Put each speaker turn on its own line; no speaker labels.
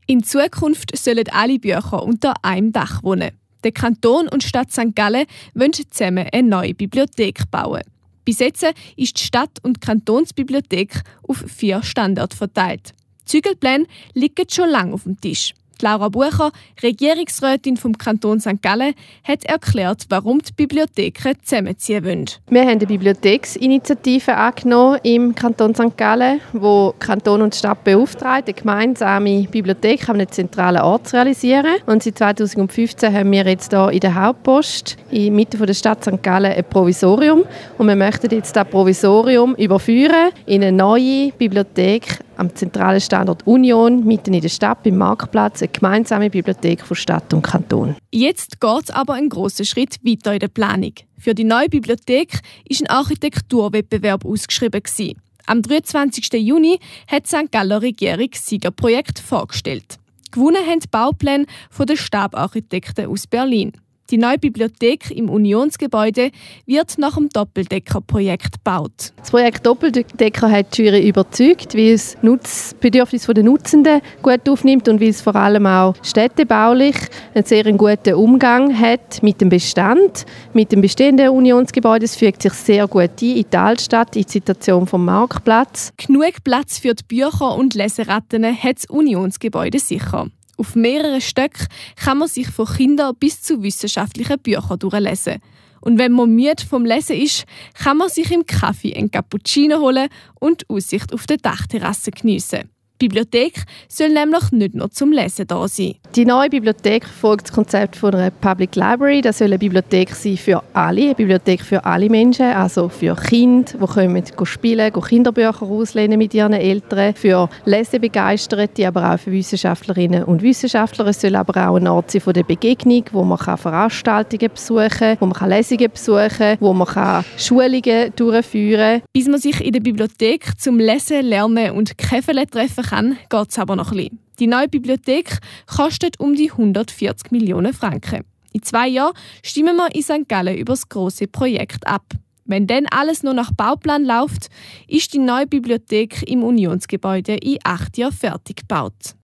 In Zukunft sollen alle Bücher unter einem Dach wohnen. Der Kanton und die Stadt St. Gallen wollen zusammen eine neue Bibliothek bauen. Bis jetzt ist die Stadt- und Kantonsbibliothek auf 4 Standorte verteilt. Die Zügelpläne liegen schon lange auf dem Tisch. Laura Bucher, Regierungsrätin vom Kanton St. Gallen, hat erklärt, warum die Bibliotheken zusammenziehen wollen.
Wir haben eine Bibliotheksinitiative angenommen im Kanton St. Gallen, wo Kanton und Stadt beauftragt, eine gemeinsame Bibliothek an einem zentralen Ort zu realisieren. Und seit 2015 haben wir jetzt hier in der Hauptpost in der Mitte der Stadt St. Gallen ein Provisorium. Und wir möchten jetzt das Provisorium überführen in eine neue Bibliothek am zentralen Standort Union, mitten in der Stadt, beim Marktplatz, eine gemeinsame Bibliothek von Stadt und Kanton.
Jetzt geht es aber einen grossen Schritt weiter in der Planung. Für die neue Bibliothek war ein Architekturwettbewerb ausgeschrieben. Am 23. Juni hat die St. Galler Regierung das Siegerprojekt vorgestellt. Gewonnen haben die Baupläne von den Stabarchitekten aus Berlin. Die neue Bibliothek im Unionsgebäude wird nach dem Doppeldecker-Projekt gebaut.
Das Projekt Doppeldecker hat die Jury überzeugt, weil es das Bedürfnis der Nutzenden gut aufnimmt und weil es vor allem auch städtebaulich einen sehr guten Umgang hat mit dem Bestand, mit dem bestehenden Unionsgebäude. Es fügt sich sehr gut ein in die Altstadt, in die Situation vom Marktplatz.
Genug Platz für die Bücher und Leseratten hat das Unionsgebäude sicher. Auf mehreren Stöcken kann man sich von Kindern bis zu wissenschaftlichen Büchern durchlesen. Und wenn man müde vom Lesen ist, kann man sich im Kaffee einen Cappuccino holen und die Aussicht auf die Dachterrasse geniessen. Die Bibliothek soll nämlich nicht nur zum Lesen da sein.
Die neue Bibliothek folgt das Konzept von einer Public Library. Das soll eine Bibliothek sein für alle, eine Bibliothek für alle Menschen, also für Kinder, die können spielen, Kinderbücher auslehnen mit ihren Eltern, für Lesebegeisterte, aber auch für Wissenschaftlerinnen und Wissenschaftler. Es soll aber auch ein Ort sein von der Begegnung, wo man Veranstaltungen besuchen kann, wo man Lesungen besuchen kann, wo man Schulungen durchführen kann.
Bis man sich in der Bibliothek zum Lesen, Lernen und Käfeln treffen kann, geht es aber noch ein bisschen. Die neue Bibliothek kostet um die 140 Millionen Franken. In 2 Jahren stimmen wir in St. Gallen über das grosse Projekt ab. Wenn dann alles nur nach Bauplan läuft, ist die neue Bibliothek im Unionsgebäude in 8 Jahren fertig gebaut.